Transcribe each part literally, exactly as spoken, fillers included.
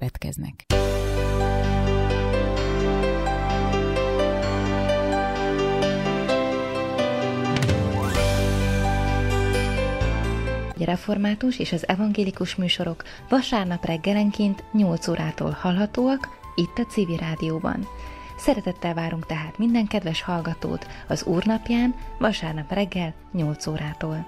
következnek. A református és az evangélikus műsorok vasárnap reggelenként nyolc órától hallhatóak itt a Civil Rádióban. Szeretettel várunk tehát minden kedves hallgatót az Úrnapján vasárnap reggel nyolc órától.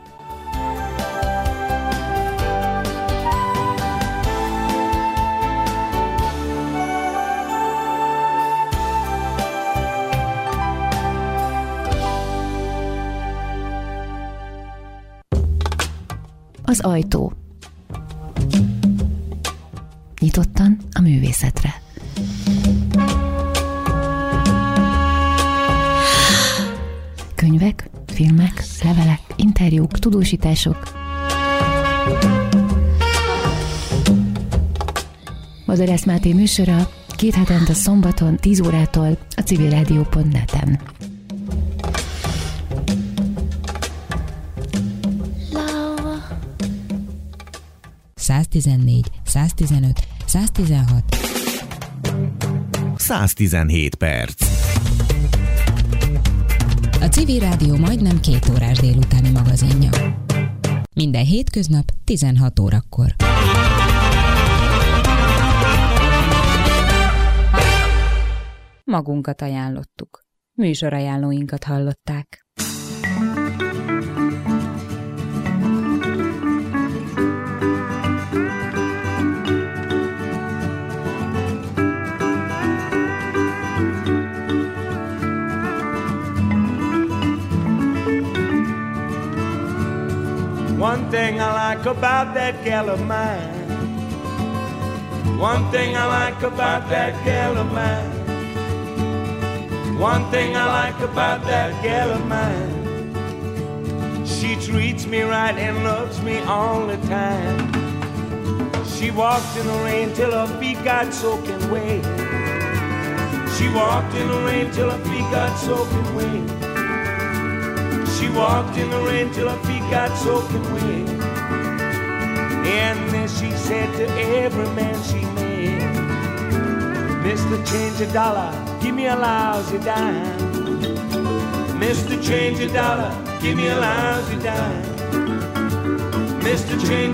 Az ajtó. Nyitottan a művészetre. Könyvek, filmek, levelek, interjúk, tudósítások. Bozorász Máté műsora két hetente szombaton tíz órától a civilradio pont net-en. száztizennégy, száztizenöt, száztizenhat száztizenhét perc. A Civil Rádió majdnem két órás délutáni magazinja. Minden hétköznap tizenhat órakor. Magunkat ajánlottuk. Műsorajánlóinkat hallották. One thing I like about that gal of mine. One thing I like about that gal of mine. One thing I like about that gal of mine. She treats me right and loves me all the time. She walked in the rain till her feet got soaking wet. She walked in the rain till her feet got soaking wet. She walked in the rain till her feet got soaking wet. And then she said to every man she met, Mister Change a dollar, give me a lousy dime. Mister Change a dollar, give me a lousy dime. Mister Change